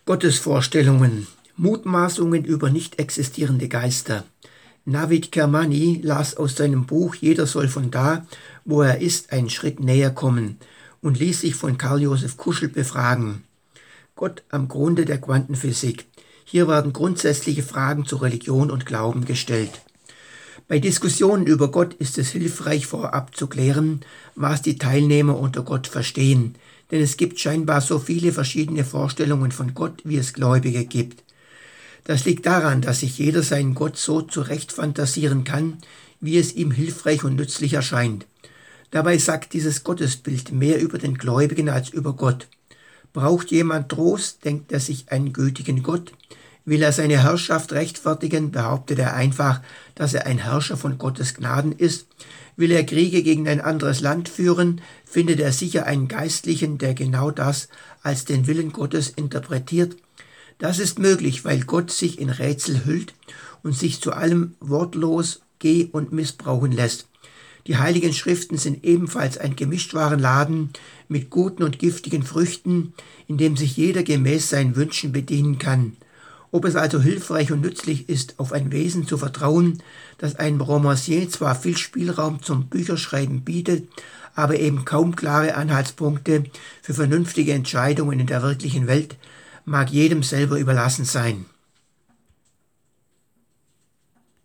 Gottesvorstellungen, Mutmaßungen über nicht existierende Geister. Navid Kermani las aus seinem Buch Jeder soll von da, wo er ist, einen Schritt näher kommen und ließ sich von Karl Josef Kuschel befragen. Gott am Grunde der Quantenphysik. Hier werden grundsätzliche Fragen zu Religion und Glauben gestellt. Bei Diskussionen über Gott ist es hilfreich, vorab zu klären, was die Teilnehmer unter Gott verstehen, denn es gibt scheinbar so viele verschiedene Vorstellungen von Gott, wie es Gläubige gibt. Das liegt daran, dass sich jeder seinen Gott so zurecht fantasieren kann, wie es ihm hilfreich und nützlich erscheint. Dabei sagt dieses Gottesbild mehr über den Gläubigen als über Gott. Braucht jemand Trost, denkt er sich einen gütigen Gott. Will er seine Herrschaft rechtfertigen, behauptet er einfach, dass er ein Herrscher von Gottes Gnaden ist. Will er Kriege gegen ein anderes Land führen, findet er sicher einen Geistlichen, der genau das als den Willen Gottes interpretiert. Das ist möglich, weil Gott sich in Rätsel hüllt und sich zu allem wortlos geh- und missbrauchen lässt. Die Heiligen Schriften sind ebenfalls ein Gemischtwarenladen mit guten und giftigen Früchten, in dem sich jeder gemäß seinen Wünschen bedienen kann. Ob es also hilfreich und nützlich ist, auf ein Wesen zu vertrauen, das einem Romancier zwar viel Spielraum zum Bücherschreiben bietet, aber eben kaum klare Anhaltspunkte für vernünftige Entscheidungen in der wirklichen Welt, mag jedem selber überlassen sein.